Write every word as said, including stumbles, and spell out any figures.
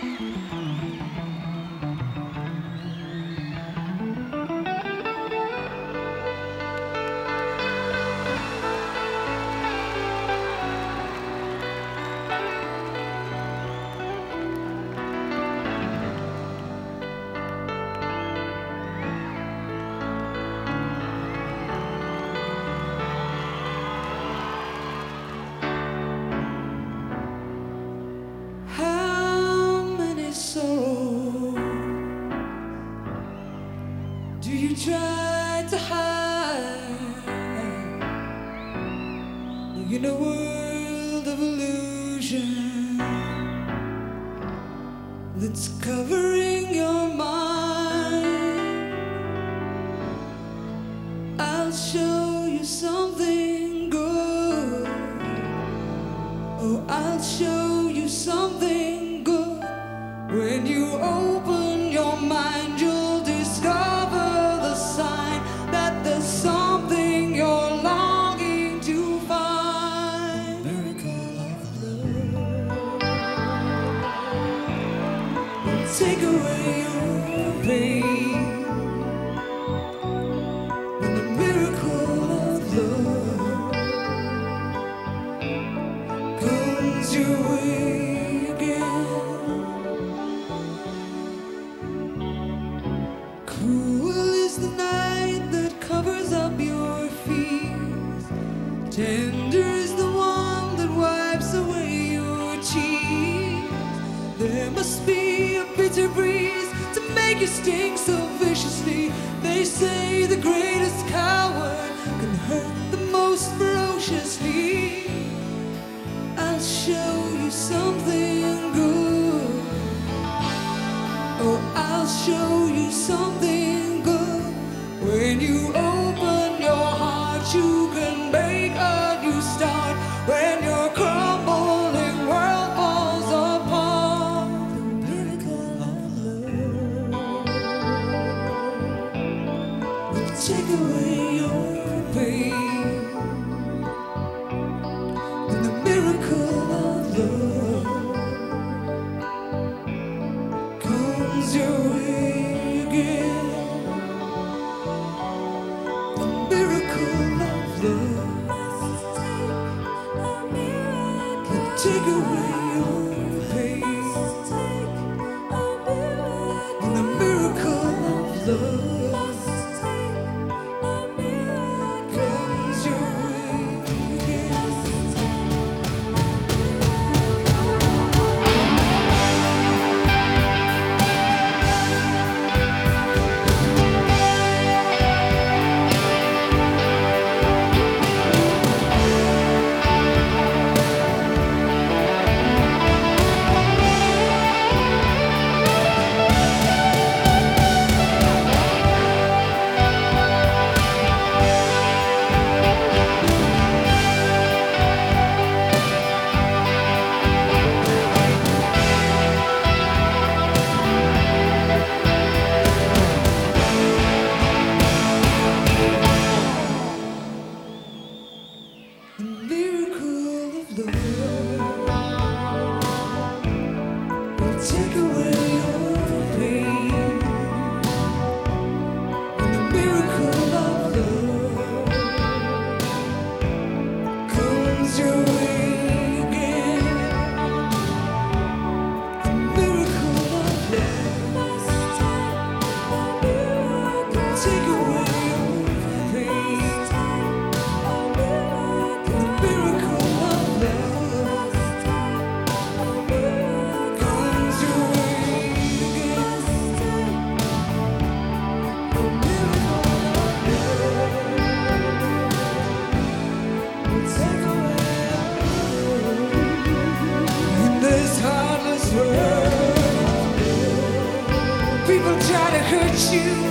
Do you try to hide in a world of illusion that's covering your mind? I'll show you something good. Oh, I'll show you something good. When you open your mind, you'll discover the sign that there's something you're longing to find. Miracle of love will take away your pain. When the miracle of love comes your way again. Cruel is the night that covers up your fears. Tender is the one that wipes away your tears. There must be a bitter breeze to make you sting so viciously. They say the greatest coward can hurt the most ferociously. I'll show you something good. Oh, I'll show you something good. When you open your heart, you can make a new start. When your crumbling world falls apart, the miracle of love will take away your pain. When the miracle of love comes your way again. The miracle of love can take away your pain. And the miracle of love comes your way again. The miracle of love will take away your pain. And the miracle of love comes your way again. The miracle of love will take away your pain. People try to hurt you.